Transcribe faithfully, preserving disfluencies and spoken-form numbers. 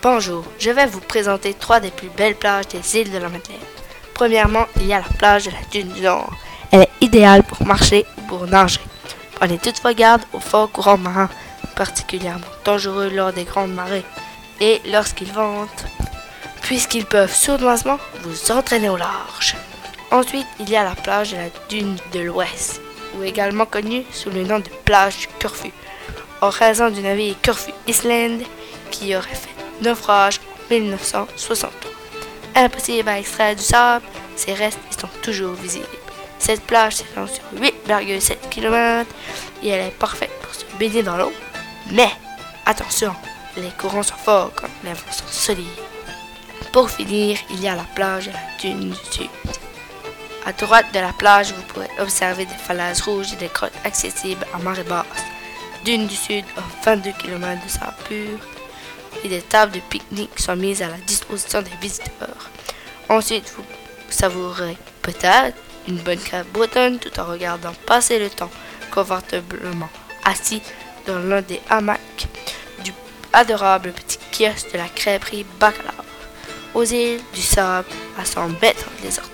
Bonjour, je vais vous présenter trois des plus belles plages des îles de la Madeleine. Premièrement, il y a la plage de la Dune du Nord. Elle est idéale pour marcher ou pour nager. Prenez toutefois garde aux forts courants marins, particulièrement dangereux lors des grandes marées et lorsqu'ils ventent, puisqu'ils peuvent sournoisement vous entraîner au large. Ensuite, il y a la plage de la Dune de l'Ouest, ou également connue sous le nom de plage du Corfu, en raison du navire Corfu Island qui aurait fait naufrage en mille neuf cent soixante-trois. Impossible à extraire du sable, ses restes y sont toujours visibles. Cette plage s'étend sur huit virgule sept kilomètres et elle est parfaite pour se baigner dans l'eau. Mais, attention, les courants sont forts quand les vents sont solides. Pour finir, il y a la plage de la Dune du Sud. À droite de la plage, vous pourrez observer des falaises rouges et des grottes accessibles à marée basse. Dune du Sud offre vingt-deux kilomètres de sable pur et des tables de pique-nique sont mises à la disposition des visiteurs. Ensuite, vous savourez peut-être une bonne crêpe bretonne tout en regardant passer le temps confortablement assis dans l'un des hamacs du adorable petit kiosque de la crêperie Bacalao, aux îles du sable à cent mètres des orties.